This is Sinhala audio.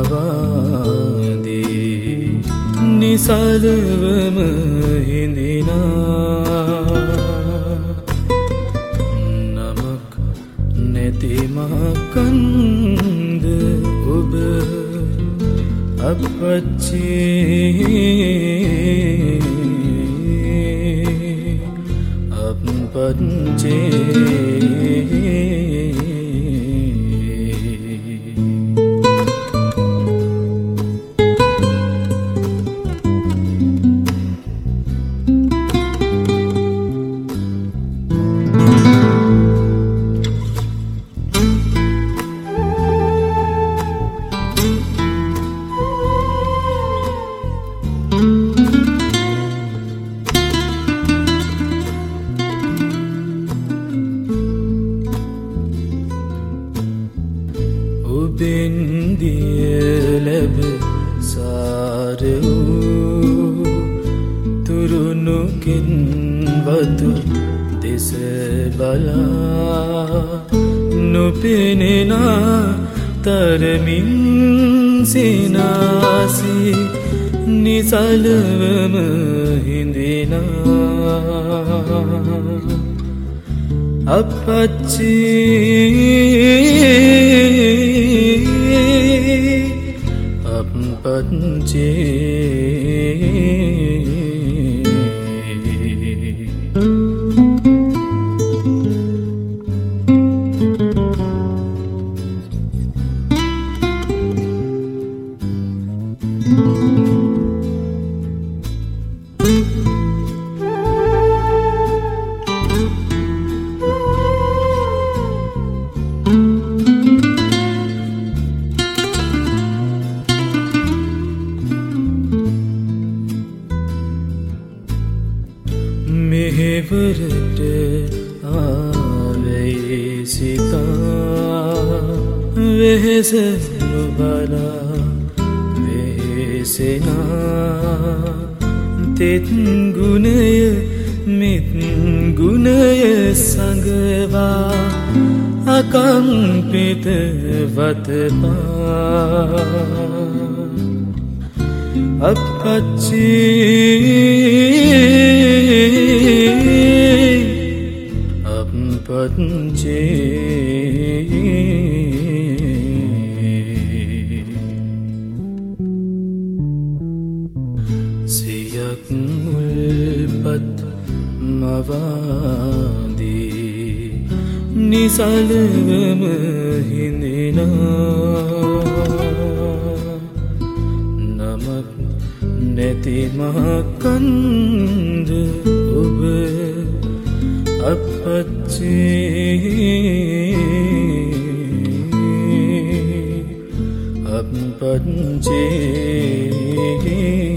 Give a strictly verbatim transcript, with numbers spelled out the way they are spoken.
මවාදී නිසලවම හිඳිනා නමක් නැති මහකන්ද ඔබ අපච්චේ අපච්චේ ඔබෙන් දිය ලැබ සාර වූ තුරුණුකින් වතු දෙස බලා නොපෙනෙනා තරමින් සිනාසී නිසලවම හිඳිනා අපච්චේ මෙහෙවරට ආවේ සිතා වෙහෙස නොබලා වෙහෙසෙනා තෙත් ගුණය මෙත් ගුණය සඟවා අකම්පිත වතපා අපච්චේ අපච්චේ සියක් මුල්පත් මවාදී නිසලවම හිඳිනා නමක් නැති මහකන්ද ඔබ අපච්චේ අපච්චේ